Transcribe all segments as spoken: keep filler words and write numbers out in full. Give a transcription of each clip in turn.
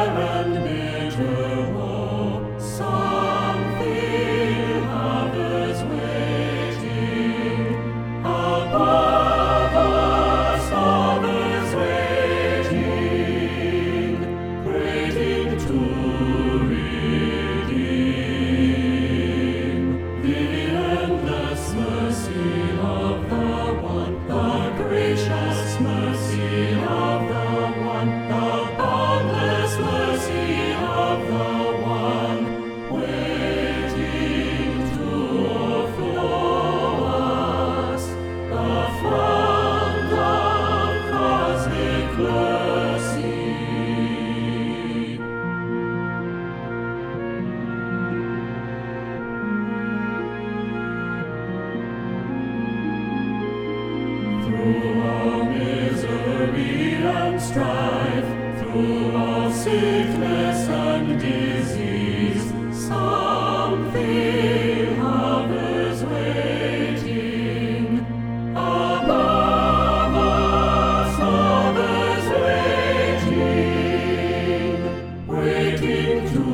and bitter woe, something hovers waiting. Above us hovers waiting, waiting to redeem the endless mercy of the one, the gracious mercy of the one, the boundless mercy of the one, waiting to overflow us, the fount of cosmic mercy. Through all misery and strife, through all sickness and disease, something hovers waiting. Above us hovers waiting, waiting to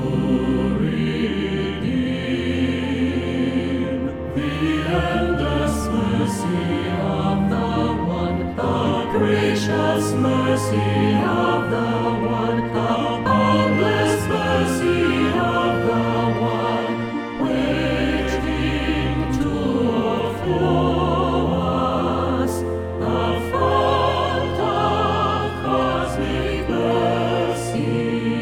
redeem the endless mercy of the one, the gracious mercy of the one, the boundless mercy of the one, waiting to overflow us, the fount of cosmic mercy.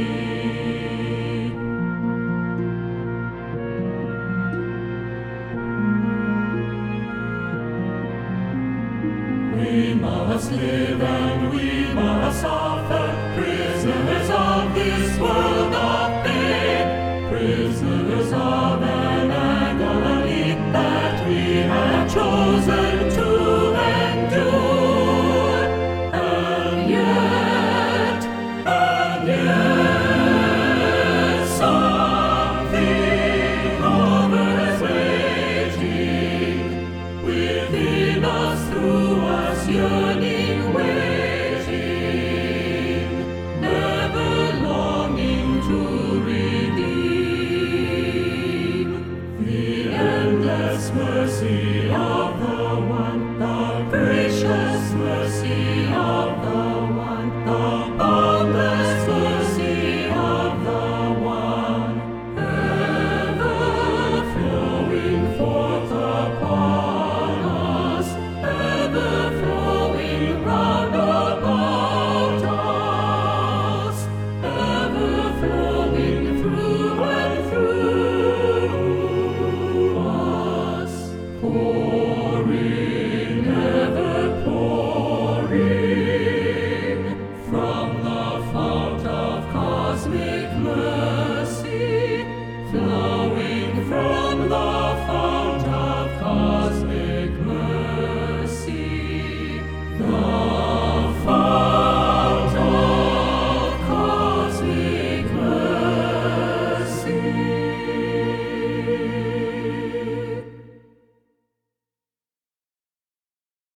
We must live and we must suffer, prisoners of this world.